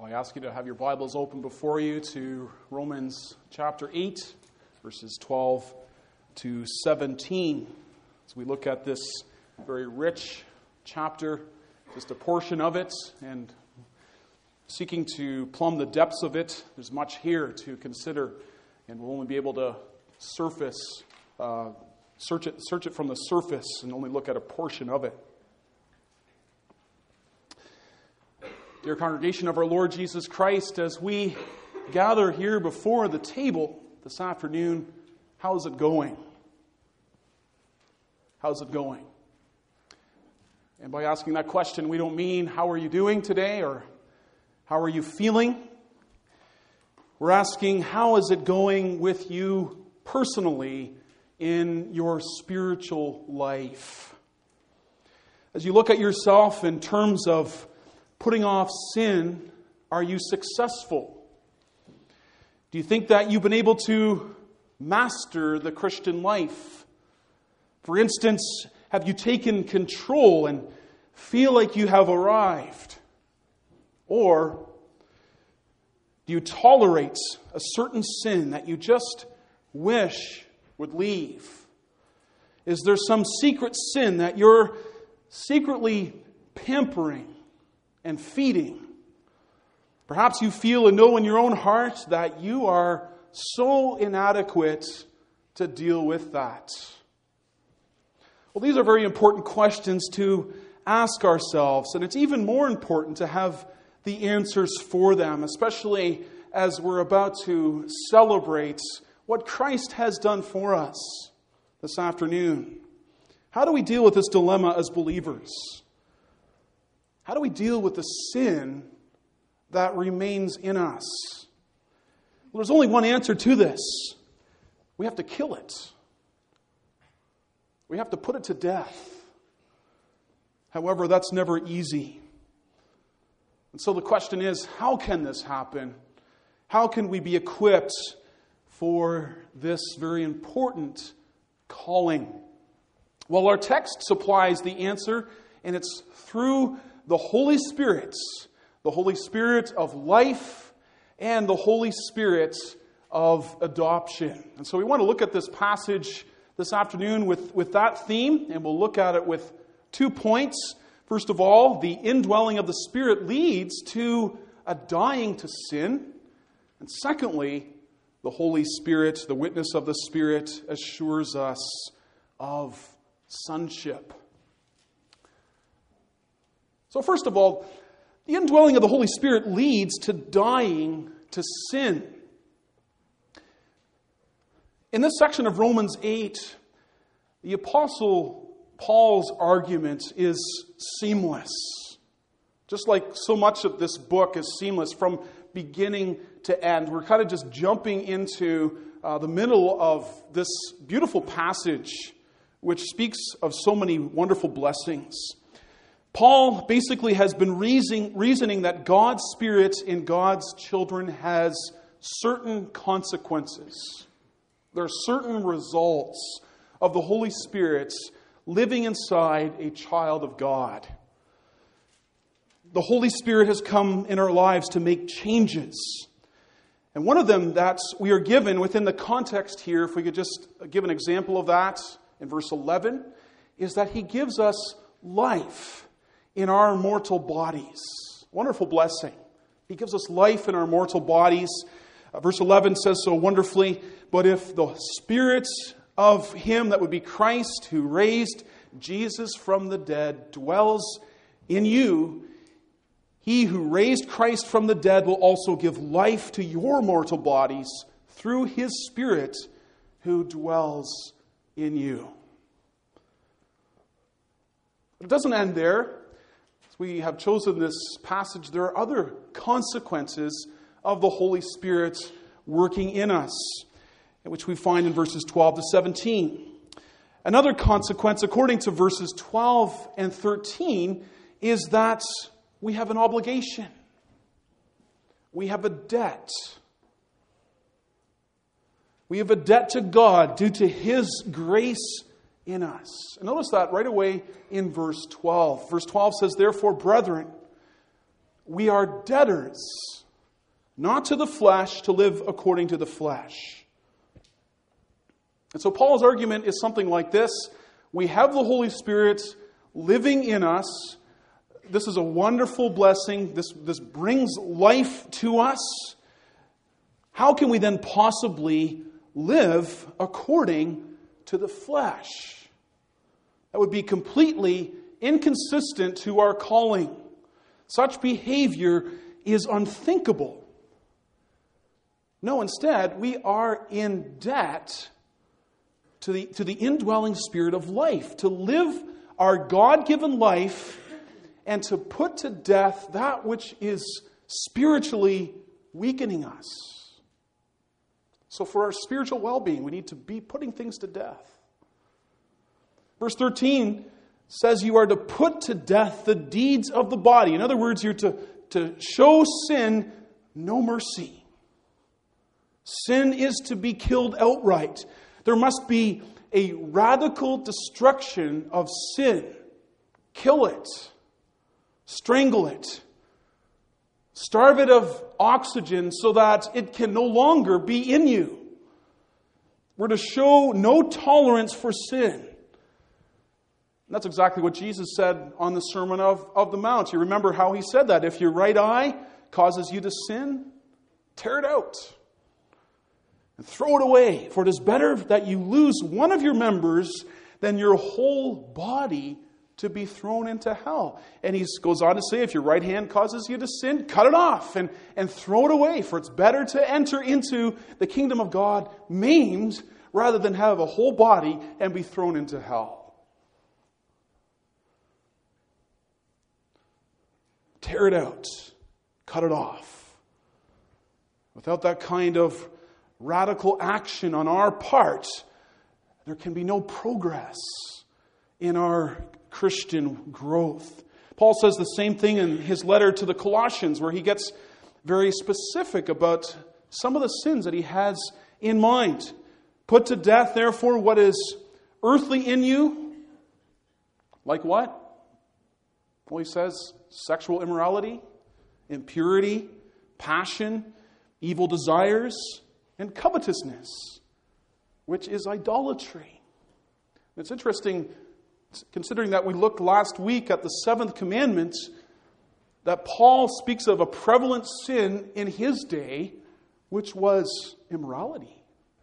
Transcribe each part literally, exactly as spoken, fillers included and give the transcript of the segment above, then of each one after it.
I ask you to have your Bibles open before you to Romans chapter eight, verses twelve to seventeen. As we look at this very rich chapter, just a portion of it, and seeking to plumb the depths of it, there's much here to consider, and we'll only be able to surface, uh, search it, search it from the surface, and only look at a portion of it. Dear congregation of our Lord Jesus Christ, as we gather here before the table this afternoon, how's it going? How's it going? And by asking that question, we don't mean how are you doing today or how are you feeling? We're asking how is it going with you personally in your spiritual life? As you look at yourself in terms of putting off sin, are you successful? Do you think that you've been able to master the Christian life? For instance, have you taken control and feel like you have arrived? Or do you tolerate a certain sin that you just wish would leave? Is there some secret sin that you're secretly pampering and feeding? Perhaps you feel and know in your own heart that you are so inadequate to deal with that. Well, these are very important questions to ask ourselves, and it's even more important to have the answers for them, especially as we're about to celebrate what Christ has done for us this afternoon. How do we deal with this dilemma as believers? How do we deal with the sin that remains in us? Well, there's only one answer to this. We have to kill it. We have to put it to death. However, that's never easy. And so the question is, how can this happen? How can we be equipped for this very important calling? Well, our text supplies the answer, and it's through the Holy Spirit, the Holy Spirit of life and the Holy Spirit of adoption. And so we want to look at this passage this afternoon with, with that theme, and we'll look at it with two points. First of all, the indwelling of the Spirit leads to a dying to sin. And secondly, the Holy Spirit, the witness of the Spirit, assures us of sonship. So first of all, the indwelling of the Holy Spirit leads to dying to sin. In this section of Romans eight, the Apostle Paul's argument is seamless. Just like so much of this book is seamless from beginning to end. We're kind of just jumping into uh, the middle of this beautiful passage, which speaks of so many wonderful blessings. Paul basically has been reasoning, reasoning that God's Spirit in God's children has certain consequences. There are certain results of the Holy Spirit living inside a child of God. The Holy Spirit has come in our lives to make changes. And one of them that we are given within the context here, if we could just give an example of that in verse eleven, is that He gives us life in our mortal bodies. Wonderful blessing. He gives us life in our mortal bodies. Uh, verse eleven says so wonderfully, but if the Spirit of Him, that would be Christ, who raised Jesus from the dead, dwells in you, He who raised Christ from the dead will also give life to your mortal bodies through His Spirit who dwells in you. But it doesn't end there. We have chosen this passage. There are other consequences of the Holy Spirit working in us, which we find in verses twelve to seventeen. Another consequence, according to verses twelve and thirteen, is that we have an obligation. We have a debt. We have a debt to God due to His grace in us. And notice that right away in verse twelve. Verse twelve says, therefore, brethren, we are debtors, not to the flesh, to live according to the flesh. And so Paul's argument is something like this. We have the Holy Spirit living in us. This is a wonderful blessing. This, this brings life to us. How can we then possibly live according to the flesh? That would be completely inconsistent to our calling. Such behavior is unthinkable. No, instead, we are in debt to the, to the indwelling Spirit of life, to live our God-given life and to put to death that which is spiritually weakening us. So for our spiritual well-being, we need to be putting things to death. Verse thirteen says you are to put to death the deeds of the body. In other words, you're to, to show sin no mercy. Sin is to be killed outright. There must be a radical destruction of sin. Kill it. Strangle it. Starve it of oxygen so that it can no longer be in you. We're to show no tolerance for sin. And that's exactly what Jesus said on the Sermon of, of the Mount. You remember how he said that. If your right eye causes you to sin, tear it out. And throw it away, for it is better that you lose one of your members than your whole body to be thrown into hell. And he goes on to say, if your right hand causes you to sin, cut it off and, and throw it away, for it's better to enter into the kingdom of God maimed rather than have a whole body and be thrown into hell. Tear it out. Cut it off. Without that kind of radical action on our part, there can be no progress in our Christian growth. Paul says the same thing in his letter to the Colossians, where he gets very specific about some of the sins that he has in mind. Put to death, therefore, what is earthly in you. Like what? Well, he says sexual immorality, impurity, passion, evil desires, and covetousness, which is idolatry. It's interesting, considering that we looked last week at the seventh commandment, that Paul speaks of a prevalent sin in his day, which was immorality.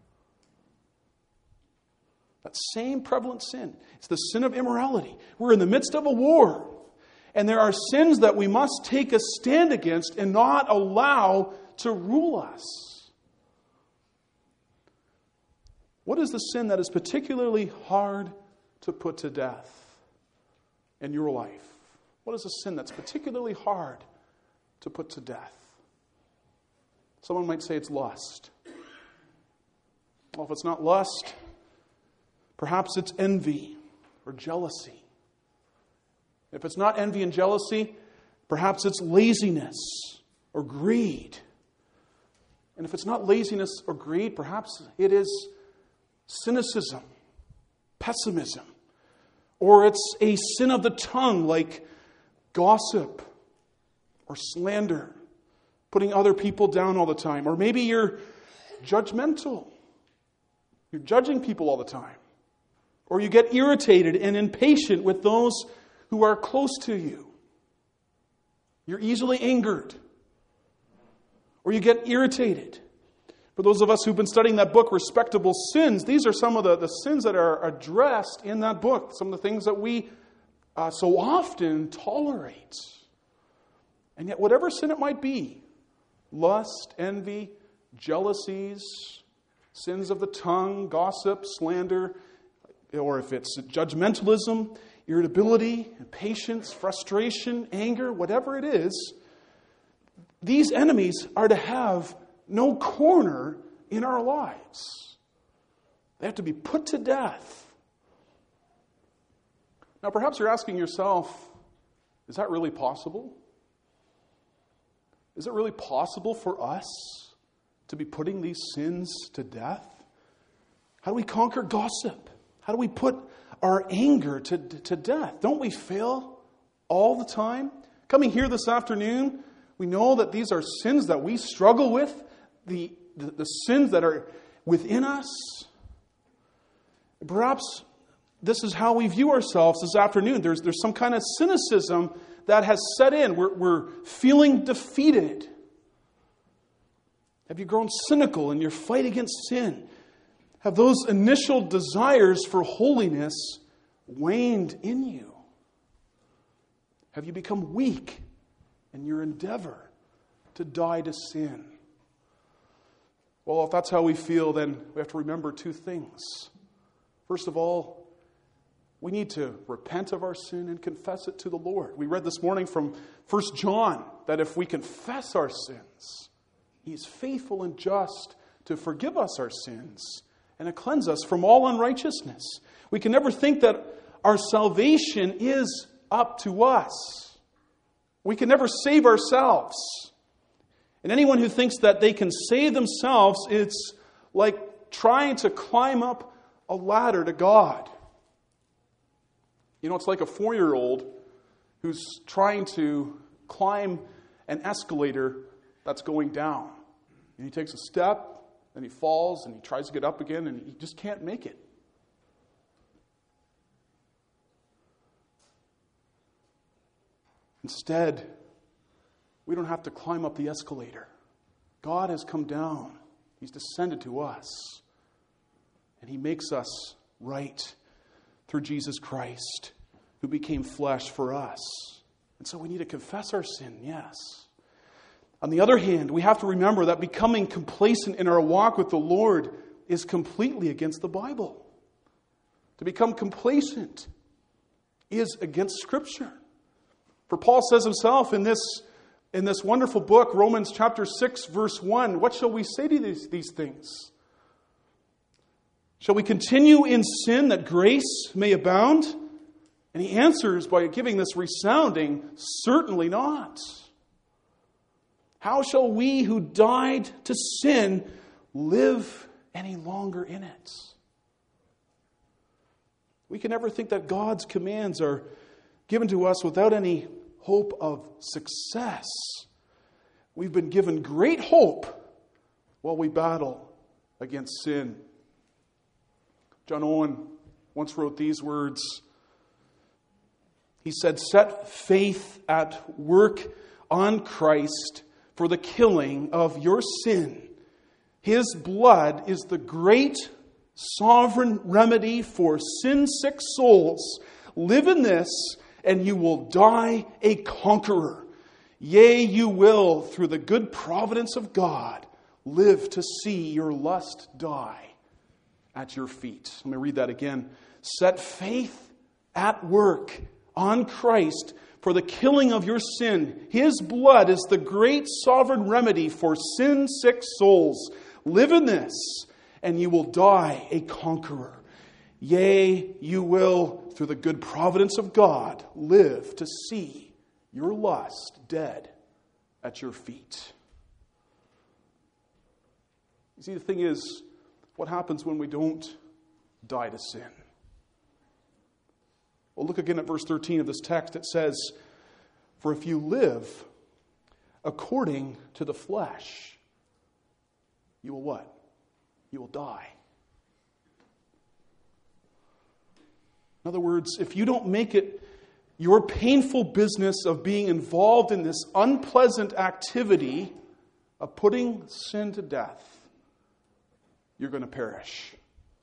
That same prevalent sin. It's the sin of immorality. We're in the midst of a war, and there are sins that we must take a stand against and not allow to rule us. What is the sin that is particularly hard to put to death in your life? What is a sin that's particularly hard to put to death? Someone might say it's lust. Well, if it's not lust, perhaps it's envy or jealousy. If it's not envy and jealousy, perhaps it's laziness or greed. And if it's not laziness or greed, perhaps it is cynicism, pessimism, or it's a sin of the tongue like gossip or slander, putting other people down all the time. Or maybe you're judgmental. You're judging people all the time. Or you get irritated and impatient with those who are close to you. You're easily angered. Or you get irritated. For those of us who've been studying that book, Respectable Sins, these are some of the, the sins that are addressed in that book. Some of the things that we uh, so often tolerate. And yet, whatever sin it might be, lust, envy, jealousies, sins of the tongue, gossip, slander, or if it's judgmentalism, irritability, impatience, frustration, anger, whatever it is, these enemies are to have no corner in our lives. They have to be put to death. Now, perhaps you're asking yourself, is that really possible? Is it really possible for us to be putting these sins to death? How do we conquer gossip? How do we put our anger to, to death? Don't we fail all the time? Coming here this afternoon, We know that these are sins that we struggle with, the, the, the sins that are within us. Perhaps this is how we view ourselves this afternoon. There's, there's some kind of cynicism that has set in. We're, we're feeling defeated. Have you grown cynical in your fight against sin? Have those initial desires for holiness waned in you? Have you become weak in your endeavor to die to sin? Well, if that's how we feel, then we have to remember two things. First of all, we need to repent of our sin and confess it to the Lord. We read this morning from First John that if we confess our sins, He's faithful and just to forgive us our sins and to cleanse us from all unrighteousness. We can never think that our salvation is up to us. We can never save ourselves. And anyone who thinks that they can save themselves, it's like trying to climb up a ladder to God. You know, it's like a four-year-old who's trying to climb an escalator that's going down. And he takes a step, then he falls, and he tries to get up again, and he just can't make it. Instead, we don't have to climb up the escalator. God has come down. He's descended to us. And He makes us right through Jesus Christ, who became flesh for us. And so we need to confess our sin, yes. On the other hand, we have to remember that becoming complacent in our walk with the Lord is completely against the Bible. To become complacent is against Scripture. For Paul says himself in this, in this wonderful book, Romans chapter six, verse one, what shall we say to these, these things? Shall we continue in sin that grace may abound? And he answers by giving this resounding, certainly not. How shall we who died to sin live any longer in it? We can never think that God's commands are given to us without any hope of success. We've been given great hope while we battle against sin. John Owen once wrote these words. He said, "Set faith at work on Christ for the killing of your sin. His blood is the great sovereign remedy for sin-sick souls. Live in this, and you will die a conqueror. Yea, you will, through the good providence of God, live to see your lust die at your feet." Let me read that again. Set faith at work on Christ for the killing of your sin. His blood is the great sovereign remedy for sin-sick souls. Live in this, and you will die a conqueror. Yea, you will, through the good providence of God, live to see your lust dead at your feet. You see, the thing is, what happens when we don't die to sin? Well, look again at verse thirteen of this text. It says, "For if you live according to the flesh, you will what? You will die." In other words, if you don't make it your painful business of being involved in this unpleasant activity of putting sin to death, you're going to perish.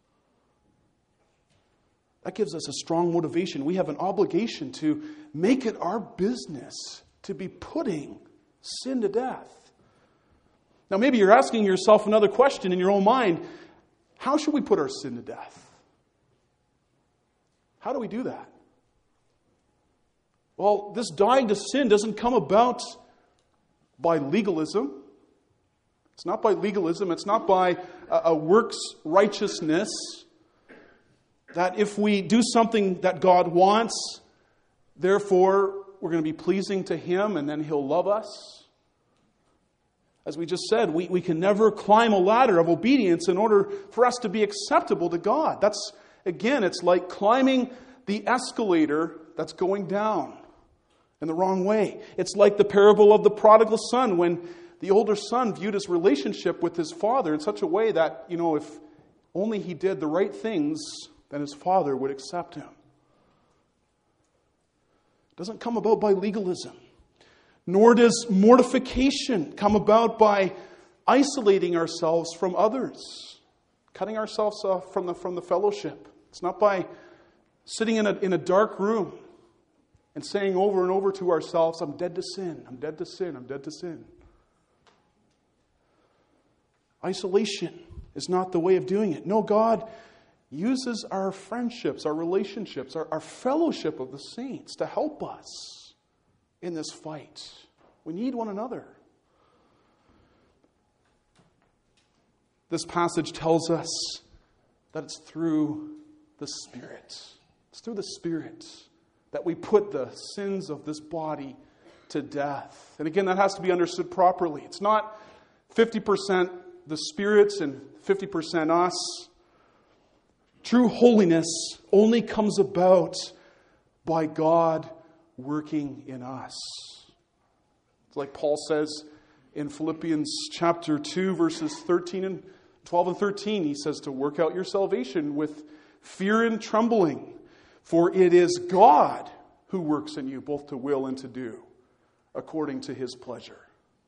That gives us a strong motivation. We have an obligation to make it our business to be putting sin to death. Now, maybe you're asking yourself another question in your own mind. How should we put our sin to death? How do we do that? Well, this dying to sin doesn't come about by legalism. It's not by legalism. It's not by a, a works righteousness. That if we do something that God wants, therefore we're going to be pleasing to Him and then He'll love us. As we just said, we, we can never climb a ladder of obedience in order for us to be acceptable to God. That's, again, it's like climbing the escalator that's going down. in the wrong way. It's like the parable of the prodigal son, when the older son viewed his relationship with his father in such a way that, you know, if only he did the right things, then his father would accept him. It doesn't come about by legalism. Nor does mortification come about by isolating ourselves from others, cutting ourselves off from the, from the fellowship. It's not by sitting in a, in a dark room and saying over and over to ourselves, I'm dead to sin, I'm dead to sin, I'm dead to sin. Isolation is not the way of doing it. No, God uses our friendships, our relationships, our, our fellowship of the saints to help us in this fight. We need one another. This passage tells us that it's through the Spirit. It's through the Spirit that we put the sins of this body to death. And again, that has to be understood properly. It's not fifty percent the Spirit and fifty percent us. True holiness only comes about by God working in us. It's like Paul says in Philippians chapter two, verses thirteen and twelve and thirteen. He says to work out your salvation with fear and trembling, for it is God who works in you both to will and to do according to His pleasure.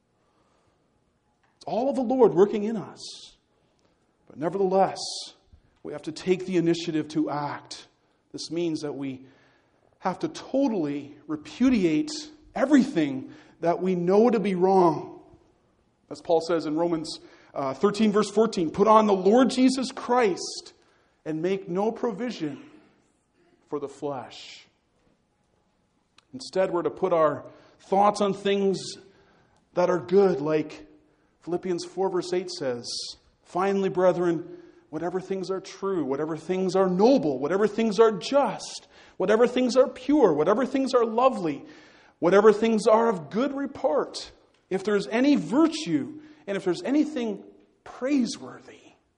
It's all of the Lord working in us. But nevertheless, we have to take the initiative to act. This means that we have to totally repudiate everything that we know to be wrong. As Paul says in Romans uh, thirteen, verse fourteen, put on the Lord Jesus Christ and make no provision for the flesh. Instead, we're to put our thoughts on things that are good, like Philippians four, verse eight says, finally, brethren, whatever things are true, whatever things are noble, whatever things are just, whatever things are pure, whatever things are lovely, whatever things are of good report, if there's any virtue, and if there's anything praiseworthy,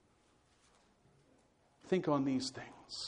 think on these things.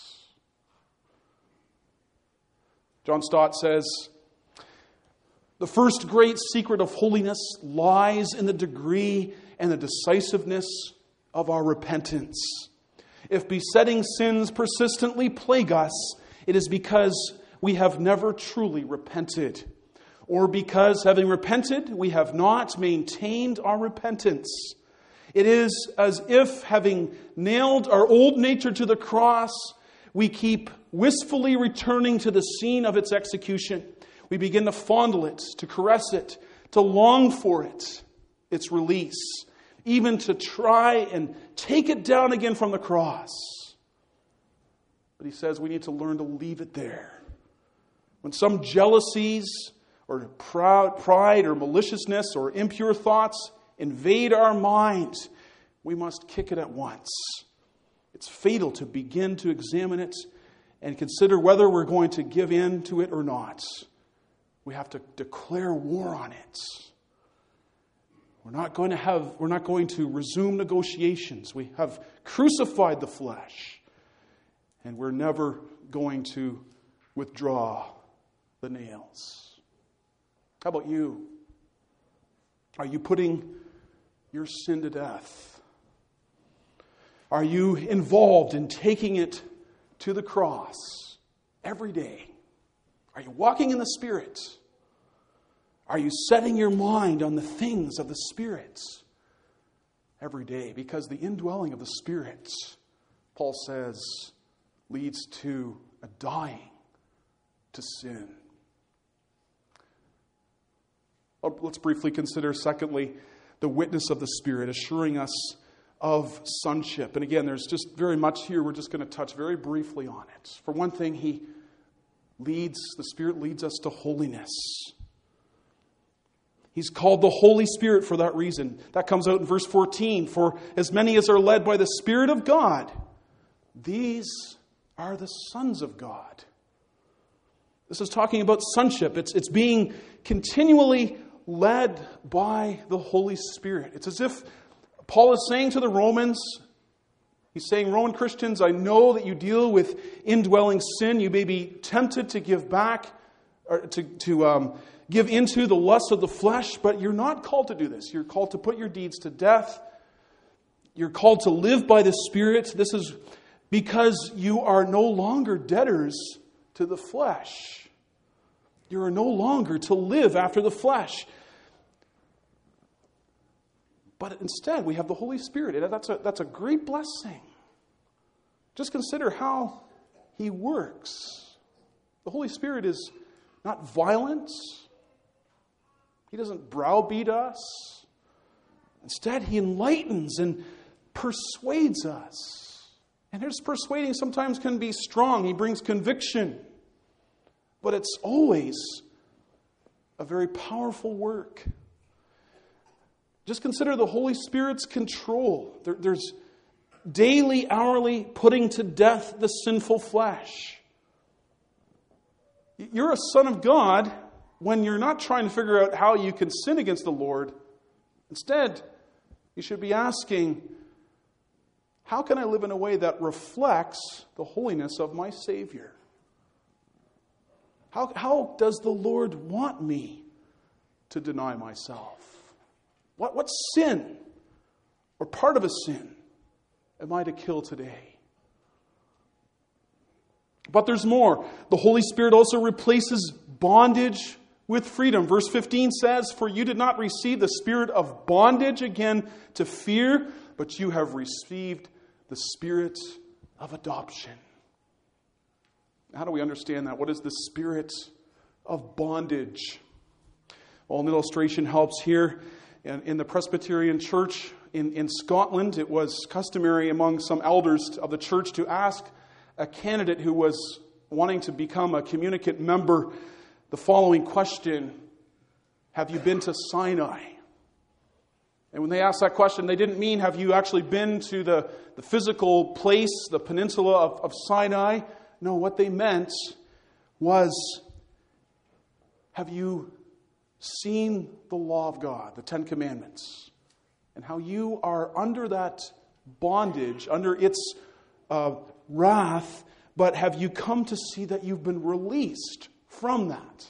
John Stott says, the first great secret of holiness lies in the degree and the decisiveness of our repentance. If besetting sins persistently plague us, it is because we have never truly repented, or because, having repented, we have not maintained our repentance. It is as if, having nailed our old nature to the cross, we keep wistfully returning to the scene of its execution. We begin to fondle it, to caress it, to long for it, its release, even to try and take it down again from the cross. But he says we need to learn to leave it there. When some jealousies or proud pride or maliciousness or impure thoughts invade our minds, we must kick it at once. It's fatal to begin to examine it and consider whether we're going to give in to it or not. We have to declare war on it. We're not going to have, we're not going to resume negotiations. We have crucified the flesh, and we're never going to withdraw the nails. How about you? Are you putting your sin to death? Are you involved in taking it to the cross every day? Are you walking in the Spirit? Are you setting your mind on the things of the Spirit every day? Because the indwelling of the Spirit, Paul says, leads to a dying to sin. Let's briefly consider, secondly, the witness of the Spirit, assuring us of sonship. And again, there's just very much here. We're just going to touch very briefly on it. For one thing, he leads, the Spirit leads us to holiness. He's called the Holy Spirit for that reason. That comes out in verse fourteen. For as many as are led by the Spirit of God, these are the sons of God. This is talking about sonship. It's, it's being continually led by the Holy Spirit. It's as if Paul is saying to the Romans, he's saying, Roman Christians, I know that you deal with indwelling sin. You may be tempted to give back or to, to um, give into the lusts of the flesh, but you're not called to do this. You're called to put your deeds to death. You're called to live by the Spirit. This is because you are no longer debtors to the flesh. You are no longer to live after the flesh. But instead, we have the Holy Spirit. And that's a, that's a great blessing. Just consider how He works. The Holy Spirit is not violent. He doesn't browbeat us. Instead, He enlightens and persuades us. And His persuading sometimes can be strong. He brings conviction. But it's always a very powerful work. Just consider the Holy Spirit's control. There, there's daily, hourly putting to death the sinful flesh. You're a son of God when you're not trying to figure out how you can sin against the Lord. Instead, you should be asking, how can I live in a way that reflects the holiness of my Savior? How, how does the Lord want me to deny myself? What, what sin or part of a sin am I to kill today? But there's more. The Holy Spirit also replaces bondage with freedom. Verse fifteen says, "For you did not receive the spirit of bondage again to fear, but you have received the spirit of adoption." How do we understand that? What is the spirit of bondage? Well, an illustration helps here. In, in the Presbyterian Church in, in Scotland, it was customary among some elders of the church to ask a candidate who was wanting to become a communicant member the following question: have you been to Sinai? And when they asked that question, they didn't mean, have you actually been to the, the physical place, the peninsula of, of Sinai? No, what they meant was, have you seen the law of God, the Ten Commandments, and how you are under that bondage, under its uh, wrath, but have you come to see that you've been released from that?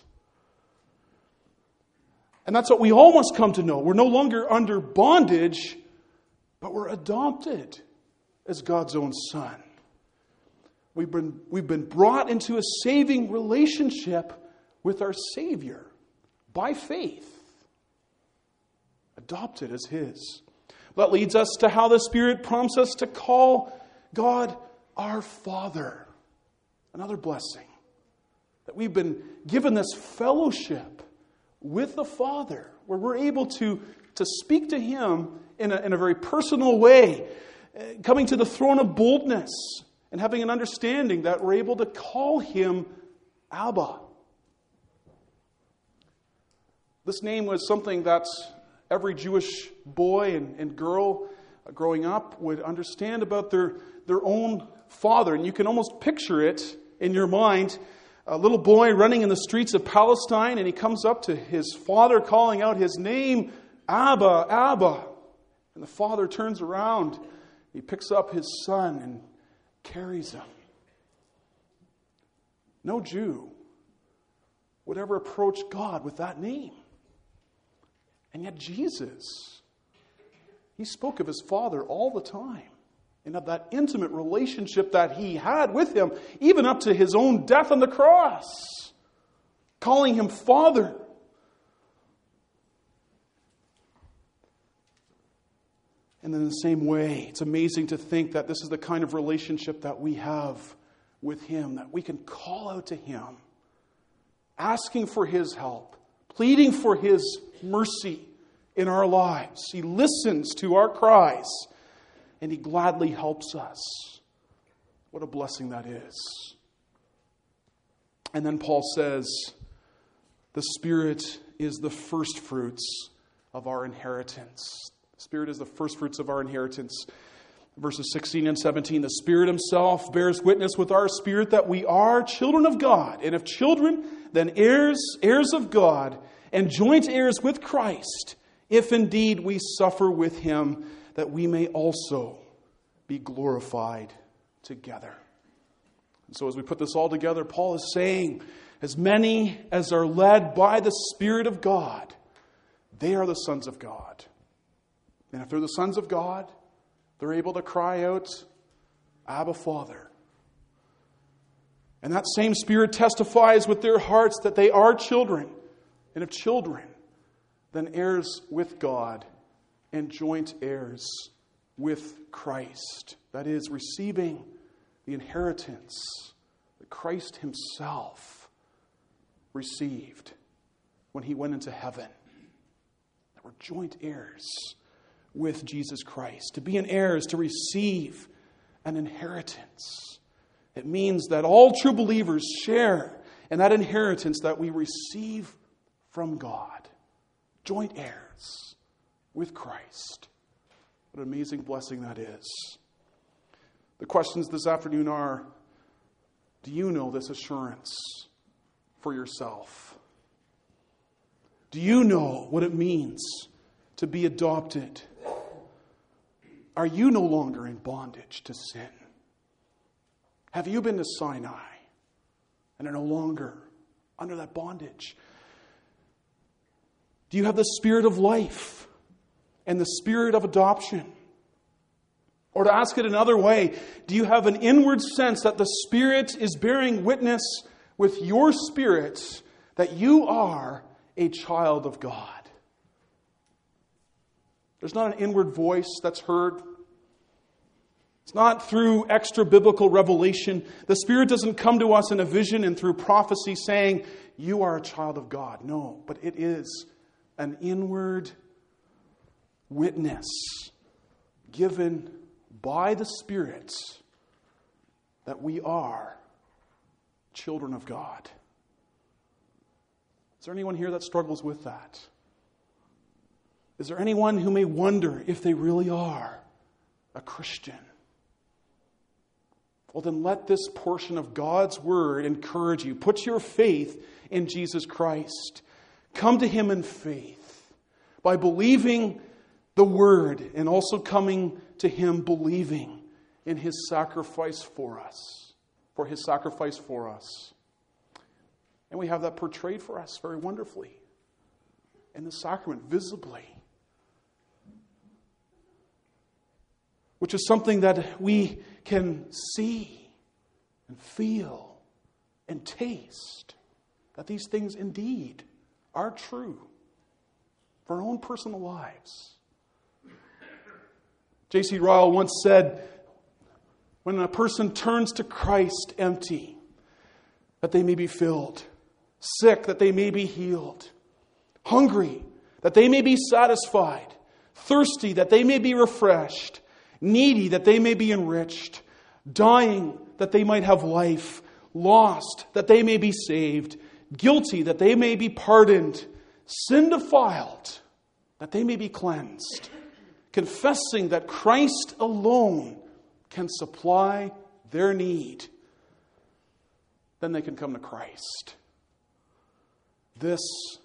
And that's what we all must come to know. We're no longer under bondage, but we're adopted as God's own son. We've been, we've been brought into a saving relationship with our Savior by faith. Adopted as His. That leads us to how the Spirit prompts us to call God our Father. Another blessing. That we've been given this fellowship with the Father, where we're able to, to speak to Him in a, in a very personal way, coming to the throne of boldness and having an understanding that we're able to call Him Abba. This name was something that every Jewish boy and, and girl growing up would understand about their, their own father. And you can almost picture it in your mind. A little boy running in the streets of Palestine, and he comes up to his father calling out his name, Abba, Abba. And the father turns around, he picks up his son and carries him. No Jew would ever approach God with that name. And yet Jesus, He spoke of His Father all the time. And of that intimate relationship that He had with Him, even up to His own death on the cross. Calling Him Father. And in the same way, it's amazing to think that this is the kind of relationship that we have with Him. That we can call out to Him, asking for His help, pleading for His mercy in our lives. He listens to our cries. And He gladly helps us. What a blessing that is. And then Paul says, the Spirit is the first fruits of our inheritance. The Spirit is the first fruits of our inheritance. Verses sixteen and seventeen, the Spirit Himself bears witness with our spirit that we are children of God. And if children, then heirs, heirs of God, and joint heirs with Christ, if indeed we suffer with Him, that we may also be glorified together. So as we put this all together, Paul is saying, as many as are led by the Spirit of God, they are the sons of God. And if they're the sons of God, they're able to cry out, Abba, Father. And that same Spirit testifies with their hearts that they are children. And if children, then heirs with God and joint heirs with Christ. That is, receiving the inheritance that Christ himself received when he went into heaven. That we're joint heirs with Jesus Christ. To be an heir is to receive an inheritance. It means that all true believers share in that inheritance that we receive from God. Joint heirs with Christ. What an amazing blessing that is. The questions this afternoon are, do you know this assurance for yourself? Do you know what it means to be adopted? Are you no longer in bondage to sin? Have you been to Sinai and are no longer under that bondage? Do you have the Spirit of life and the Spirit of adoption? Or to ask it another way, do you have an inward sense that the Spirit is bearing witness with your spirit that you are a child of God? There's not an inward voice that's heard. It's not through extra biblical revelation. The Spirit doesn't come to us in a vision and through prophecy saying, you are a child of God. No, but it is an inward witness given by the Spirit that we are children of God. Is there anyone here that struggles with that? Is there anyone who may wonder if they really are a Christian? Well, then let this portion of God's Word encourage you. Put your faith in Jesus Christ. Come to Him in faith by believing the Word and also coming to Him believing in His sacrifice for us. For His sacrifice for us. And we have that portrayed for us very wonderfully in the sacrament, visibly. Which is something that we can see and feel and taste. That these things indeed are true for our own personal lives. J C Ryle once said, when a person turns to Christ empty, that they may be filled. Sick, that they may be healed. Hungry, that they may be satisfied. Thirsty, that they may be refreshed. Needy, that they may be enriched. Dying, that they might have life. Lost, that they may be saved. Guilty, that they may be pardoned. Sin defiled, that they may be cleansed. Confessing that Christ alone can supply their need. Then they can come to Christ. This,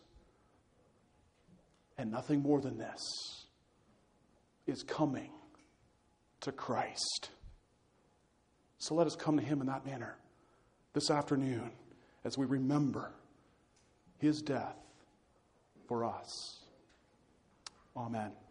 and nothing more than this, is coming to Christ. So let us come to Him in that manner this afternoon as we remember His death for us. Amen.